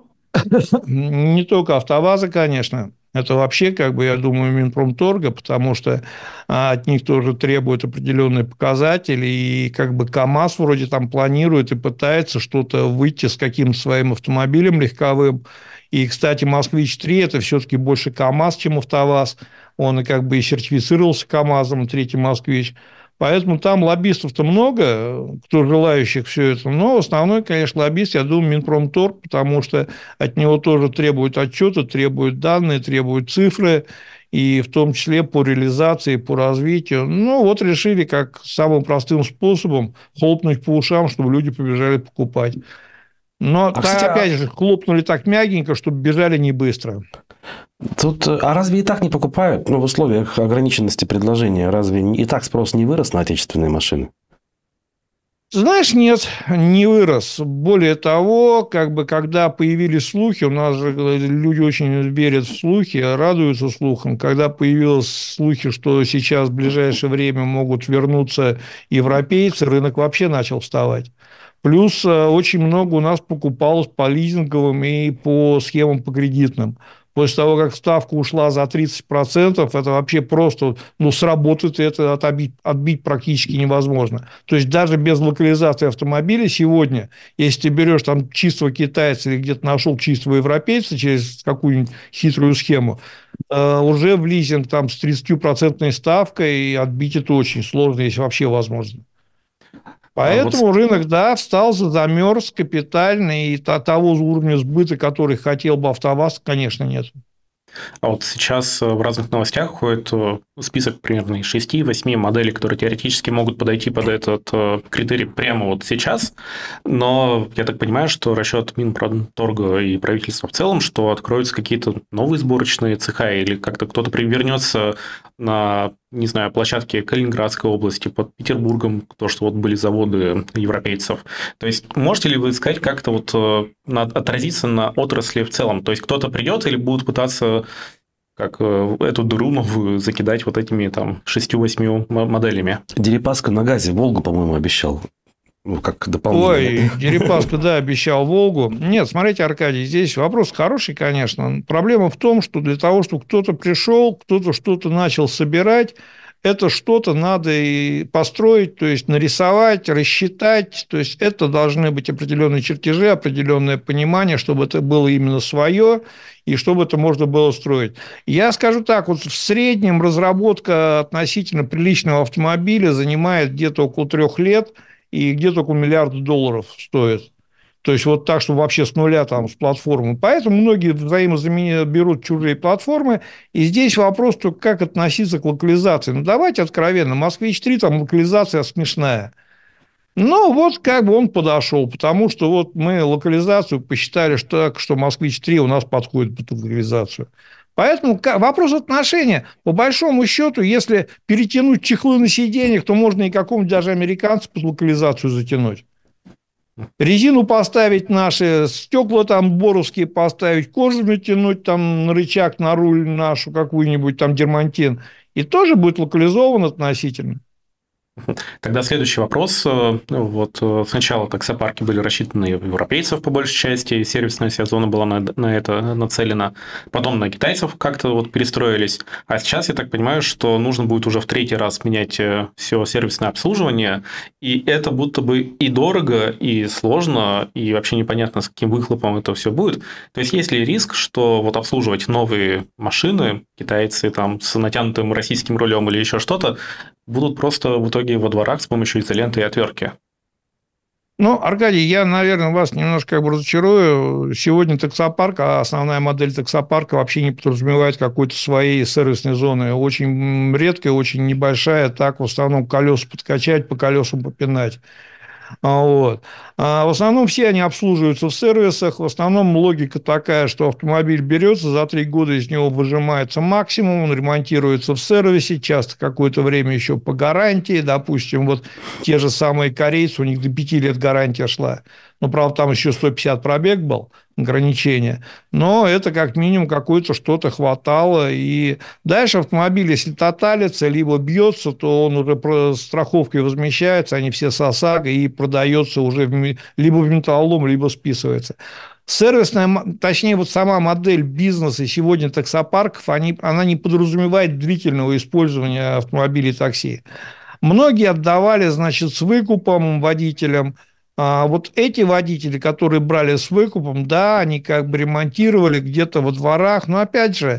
не только АвтоВАЗа, конечно. Это вообще, как бы, я думаю, Минпромторга, потому что от них тоже требуют определенные показатели, и как бы КАМАЗ вроде там планирует и пытается что-то выйти с каким-то своим автомобилем легковым. И, кстати, «Москвич-3» – это все-таки больше КАМАЗ, чем АвтоВАЗ. Он и как бы и сертифицировался КАМАЗом, третий «Москвич». Поэтому там лоббистов-то много, кто желающих все это. Но основной, конечно, лоббист, я думаю, Минпромторг, потому что от него тоже требуют отчеты, требуют данные, требуют цифры, и в том числе по реализации, по развитию. Ну, вот решили как самым простым способом хлопнуть по ушам, чтобы люди побежали покупать. Но, кстати, опять же, хлопнули так мягенько, чтобы бежали не быстро. Тут, а разве и так не покупают? Ну, в условиях ограниченности предложения, разве и так спрос не вырос на отечественные машины? Знаешь, нет, не вырос. Более того, как бы, когда появились слухи, у нас же люди очень верят в слухи, радуются слухам. Когда появились слухи, что сейчас в ближайшее время могут вернуться европейцы, рынок вообще начал вставать. Плюс очень много у нас покупалось по лизинговым и по схемам по кредитным. После того, как ставка ушла за 30%, это вообще просто, сработает, и это отбить практически невозможно. То есть, даже без локализации автомобиля сегодня, если ты берешь там чистого китайца или где-то нашел чистого европейца через какую-нибудь хитрую схему, уже в лизинг там с 30% ставкой отбить это очень сложно, если вообще возможно. Поэтому рынок, да, встал, замерз капитально, и того уровня сбыта, который хотел бы АвтоВАЗ, конечно, нет. А вот сейчас в разных новостях ходит список примерно из 6-8 моделей, которые теоретически могут подойти под этот критерий прямо вот сейчас. Но я так понимаю, что расчет Минпромторга и правительства в целом, что откроются какие-то новые сборочные цеха или как-то кто-то привернется на, не знаю, площадке Калининградской области, под Петербургом, то, что вот были заводы европейцев. То есть, можете ли вы сказать, как это вот отразится на отрасли в целом? То есть, кто-то придет или будут пытаться как эту дыру новую закидать вот этими там 6-8 моделями? Дерипаска на газе Волгу, по-моему, обещал. Ну, как дополнение. Ой, Дерипаска, да, обещал Волгу. Нет, смотрите, Аркадий, здесь вопрос хороший, конечно. Проблема в том, что для того, чтобы кто-то пришел, кто-то что-то начал собирать, это что-то надо и построить, то есть нарисовать, рассчитать, то есть это должны быть определенные чертежи, определенное понимание, чтобы это было именно свое и чтобы это можно было строить. Я скажу так, вот в среднем разработка относительно приличного автомобиля занимает где-то около 3 лет и где-то около $1 миллиарда стоит. То есть, вот так, чтобы вообще с нуля там, с платформы. Поэтому многие берут чужие платформы. И здесь вопрос только, как относиться к локализации. Ну, давайте откровенно. «Москвич-3» там локализация смешная. Ну, вот как бы он подошел, потому что вот мы локализацию посчитали, что «Москвич-3» у нас подходит под локализацию. Поэтому вопрос отношения. По большому счету, если перетянуть чехлы на сиденьях, то можно и какому-нибудь даже американцу под локализацию затянуть. Резину поставить наши, стекла там боровские поставить, кожу натянуть там на рычаг, на руль нашу какую-нибудь, там дермантин, и тоже будет локализован относительно. Тогда следующий вопрос. Вот сначала таксопарки были рассчитаны на европейцев по большей части, сервисная вся зона была на это нацелена. Потом на китайцев как-то вот перестроились. А сейчас я так понимаю, что нужно будет уже в 3-й раз менять все сервисное обслуживание. И это будто бы и дорого, и сложно, и вообще непонятно, с каким выхлопом это все будет. То есть, есть ли риск, что вот обслуживать новые машины, китайцы там с натянутым российским рулем или еще что-то, будут просто в итоге во дворах с помощью изоленты и отвертки? Ну, Аркадий, я, наверное, вас немножко разочарую. Сегодня таксопарк, а основная модель таксопарка вообще не подразумевает какой-то своей сервисной зоны. Очень редкая, очень небольшая. Так, в основном колеса подкачать, по колесам попинать. Вот. В основном все они обслуживаются в сервисах. В основном логика такая, что автомобиль берется, за 3 года из него выжимается максимум, он ремонтируется в сервисе, часто какое-то время еще по гарантии. Допустим, вот те же самые корейцы, у них до 5 лет гарантия шла. Ну, правда, там еще 150 пробег был, ограничение. Но это как минимум какое-то что-то хватало. И дальше автомобиль, если тоталится, либо бьется, то он уже страховкой возмещается, они все с ОСАГО, и продается уже либо в металлолом, либо списывается. Сервисная, точнее, вот сама модель бизнеса сегодня таксопарков, она не подразумевает длительного использования автомобилей такси. Многие отдавали, значит, с выкупом водителям. Вот эти водители, которые брали с выкупом, да, они как бы ремонтировали где-то во дворах, но, опять же,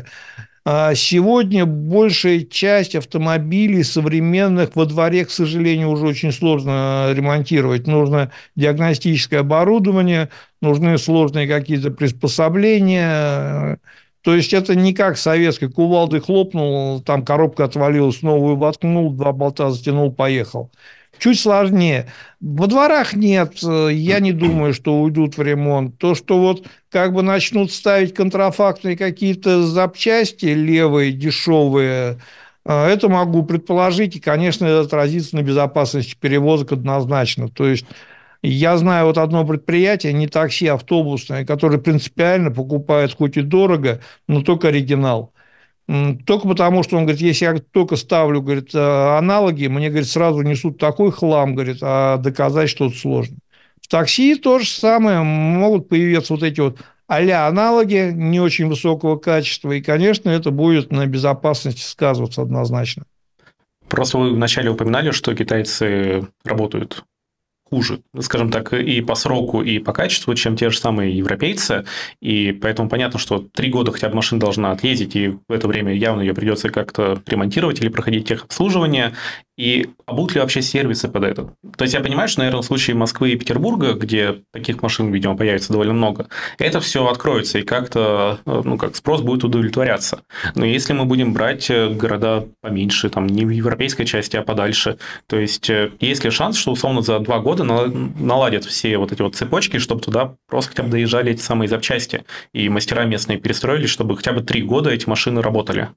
сегодня большая часть автомобилей современных во дворе, к сожалению, уже очень сложно ремонтировать. Нужно диагностическое оборудование, нужны сложные какие-то приспособления. То есть, это не как советской кувалдой хлопнул, там коробка отвалилась, новую воткнул, 2 болта затянул, поехал. Чуть сложнее. Во дворах нет, я не думаю, что уйдут в ремонт. То, что вот как бы начнут ставить контрафактные какие-то запчасти левые, дешевые, это могу предположить, и, конечно, это отразится на безопасности перевозок однозначно. То есть, я знаю вот одно предприятие, не такси, автобусное, которое принципиально покупает хоть и дорого, но только оригинал. Только потому, что он говорит, если я только ставлю, говорит, аналоги, мне, говорит, сразу несут такой хлам, говорит, а доказать что-то сложно. В такси то же самое, могут появиться вот эти вот а-ля аналоги не очень высокого качества, и, конечно, это будет на безопасности сказываться однозначно. Просто вы вначале упоминали, что китайцы работают хуже, скажем так, и по сроку, и по качеству, чем те же самые европейцы, и поэтому понятно, что 3 года хотя бы машина должна отъездить, и в это время явно ее придется как-то ремонтировать или проходить техобслуживание, и будут ли вообще сервисы под это? То есть, я понимаю, что, наверное, в случае Москвы и Петербурга, где таких машин, видимо, появится довольно много, это все откроется, и как-то, ну, как спрос будет удовлетворяться. Но если мы будем брать города поменьше, там, не в европейской части, а подальше, то есть, есть ли шанс, что, условно, за 2 года наладят все вот эти вот цепочки, чтобы туда просто хотя бы доезжали эти самые запчасти, и мастера местные перестроились, чтобы хотя бы 3 года эти машины работали?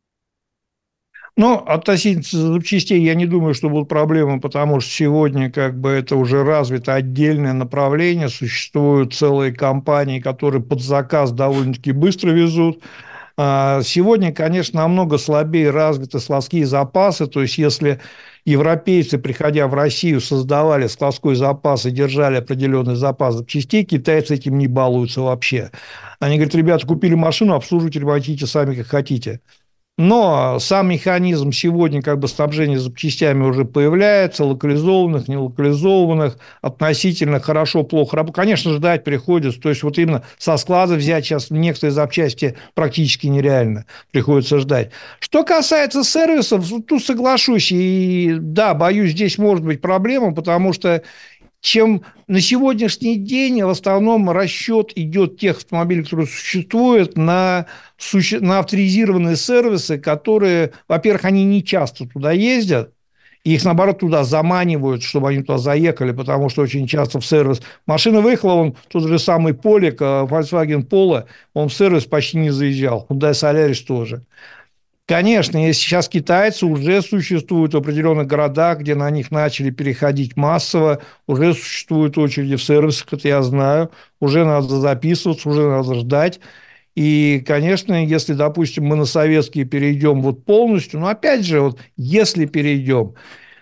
Ну, относительно запчастей, я не думаю, что будут проблемы, потому что сегодня как бы это уже развито отдельное направление, существуют целые компании, которые под заказ довольно-таки быстро везут. Сегодня, конечно, намного слабее развиты складские запасы, то есть, если европейцы, приходя в Россию, создавали складской запас и держали определенный запас запчастей, китайцы этим не балуются вообще. Они говорят, ребята, купили машину, обслуживайте, ремонтируйте сами, как хотите. Но сам механизм сегодня как бы снабжения запчастями уже появляется, локализованных, нелокализованных, относительно хорошо, плохо работает. Конечно, ждать приходится, то есть вот именно со склада взять сейчас некоторые запчасти практически нереально, приходится ждать. Что касается сервисов, тут соглашусь, и да, боюсь, здесь может быть проблема, потому что чем на сегодняшний день в основном расчет идет тех автомобилей, которые существуют, на авторизированные сервисы, которые, во-первых, они не часто туда ездят, и их, наоборот, туда заманивают, чтобы они туда заехали, потому что очень часто в сервис... Машина выехала, он тот же самый Полик, Volkswagen Polo, он в сервис почти не заезжал, Hyundai Solaris тоже. Конечно, если сейчас китайцы уже существуют в определенных городах, где на них начали переходить массово, уже существуют очереди в сервисах, это я знаю, уже надо записываться, уже надо ждать. И, конечно, если, допустим, мы на советские перейдем вот полностью, но опять же, вот если перейдем,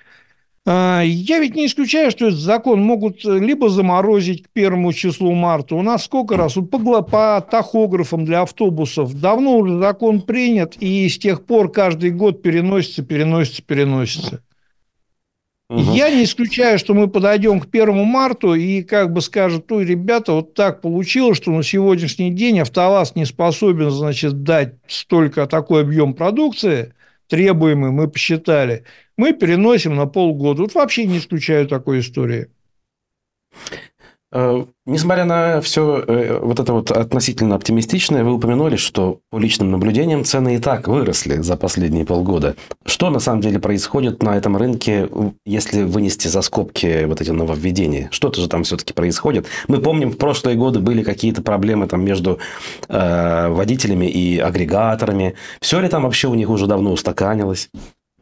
я ведь не исключаю, что этот закон могут либо заморозить к 1 числу марта. У нас сколько раз вот по тахографам для автобусов давно уже закон принят, и с тех пор каждый год переносится. Угу. Я не исключаю, что мы подойдем к 1 марту и как бы скажут: ой, ребята, вот так получилось, что на сегодняшний день АвтоВАЗ не способен, значит, дать такой объем продукции требуемый, мы посчитали, мы переносим на полгода. Вот вообще не исключаю такой истории. Несмотря на все вот это вот относительно оптимистичное, вы упомянули, что по личным наблюдениям цены и так выросли за последние полгода. Что на самом деле происходит на этом рынке, если вынести за скобки вот эти нововведения? Что-то же там все-таки происходит. Мы помним, в прошлые годы были какие-то проблемы там между водителями и агрегаторами. Все ли там вообще у них уже давно устаканилось?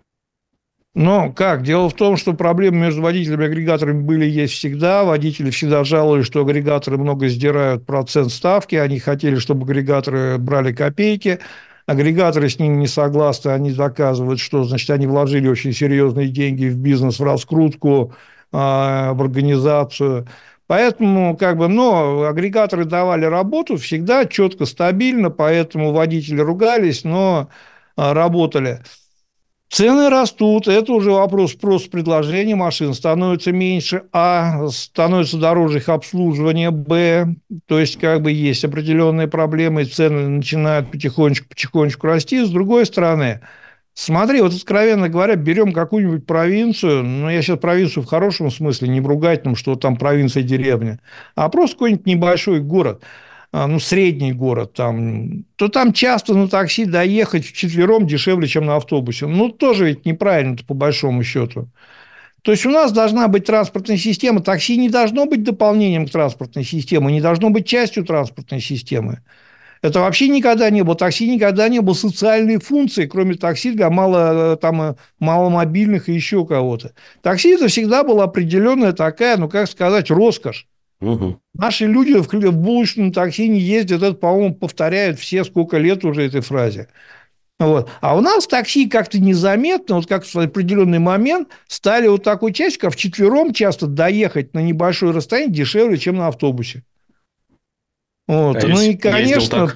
Но как? Дело в том, что проблемы между водителями и агрегаторами были, есть всегда. Водители всегда жаловались, что агрегаторы много сдирают процент ставки. Они хотели, чтобы агрегаторы брали копейки. Агрегаторы с ними не согласны. Они доказывают, что, значит, они вложили очень серьезные деньги в бизнес, в раскрутку, в организацию. Поэтому, но агрегаторы давали работу всегда четко, стабильно. Поэтому водители ругались, но работали. Цены растут, это уже вопрос спрос-предложения, машин становится меньше, становится дороже их обслуживание, то есть есть определенные проблемы, и цены начинают потихонечку расти. С другой стороны, смотри, вот откровенно говоря, берем какую-нибудь провинцию, я сейчас провинцию в хорошем смысле, не в ругательном, что там провинция, деревня, а просто какой-нибудь небольшой город, средний город, то там часто на такси доехать вчетвером дешевле, чем на автобусе. Тоже ведь неправильно-то по большому счету. То есть, у нас должна быть транспортная система. Такси не должно быть дополнением к транспортной системе, не должно быть частью транспортной системы. Это вообще никогда не было. Такси никогда не было социальной функцией, кроме такси для маломобильных и еще кого-то. Такси – это всегда была определенная такая, роскошь. Угу. Наши люди в булочном такси не ездят, это, по-моему, повторяют все сколько лет уже этой фразе. Вот. А у нас такси как-то незаметно, как-то в определенный момент стали такой частью, как вчетвером часто доехать на небольшое расстояние дешевле, чем на автобусе. Вот. И, конечно,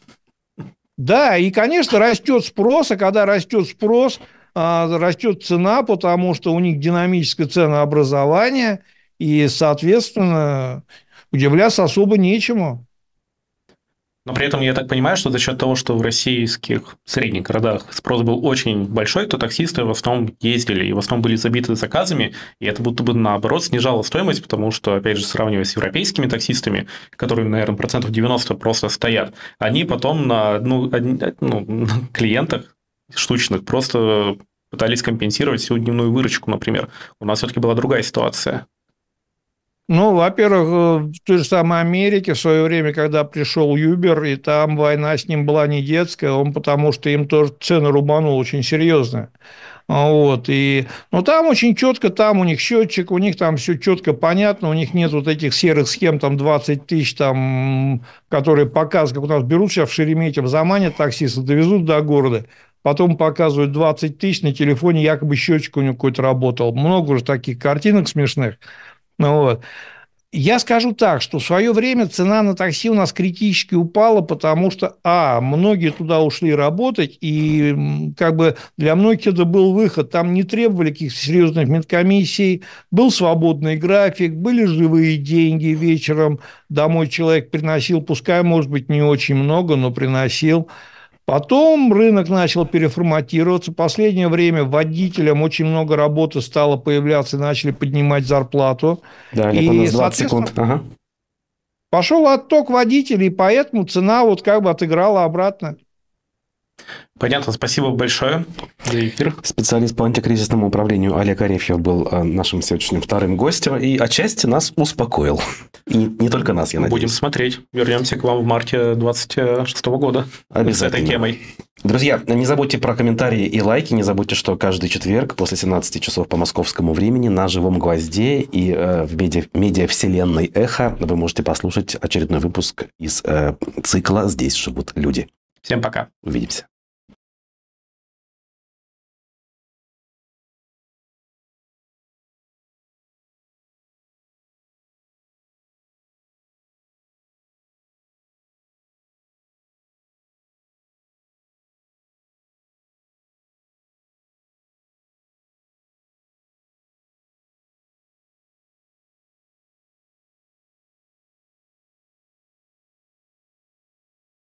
да, и, конечно, растет спрос, а когда растет спрос, растет цена, потому что у них динамическое ценообразование, и, соответственно, удивляться особо нечему. Но при этом я так понимаю, что за счет того, что в российских средних городах спрос был очень большой, то таксисты в основном ездили и в основном были забиты заказами, и это будто бы наоборот снижало стоимость, потому что, опять же, сравнивая с европейскими таксистами, которые, наверное, 90% просто стоят, они потом на клиентах штучных просто пытались компенсировать всю дневную выручку, например. У нас все-таки была другая ситуация. Во-первых, в той же самой Америке в свое время, когда пришел Uber, и там война с ним была не детская, потому что им тоже цены рубануло очень серьезно. Вот. Там очень четко, там у них счетчик, у них там все четко понятно, у них нет вот этих серых схем, 20 тысяч, которые показывают, как у нас берут сейчас в Шереметьево, заманят таксиста, довезут до города, потом показывают 20 тысяч на телефоне, якобы счетчик у него какой-то работал. Много уже таких картинок смешных. Вот. Я скажу так, что в свое время цена на такси у нас критически упала, потому что, многие туда ушли работать, и как бы для многих это был выход. Там не требовали каких-то серьезных медкомиссий, был свободный график, были живые деньги вечером, домой человек приносил, пускай, может быть, не очень много, но приносил. Потом рынок начал переформатироваться. В последнее время водителям очень много работы стало появляться, начали поднимать зарплату. Да, Олег, у нас 20 секунд. Ага. Пошел отток водителей, поэтому цена вот как бы отыграла обратно. Понятно, спасибо большое за эфир. Специалист по антикризисному управлению Олег Арефьев был нашим сегодняшним вторым гостем и отчасти нас успокоил. И не только нас, я надеюсь. Будем смотреть. Вернемся к вам в марте 2026 года. Обязательно. С этой темой. Друзья, не забудьте про комментарии и лайки. Не забудьте, что каждый четверг после 17 часов по московскому времени на «Живом гвозде» и в медиавселенной «Эхо» вы можете послушать очередной выпуск из цикла «Здесь живут люди». Всем пока. Увидимся.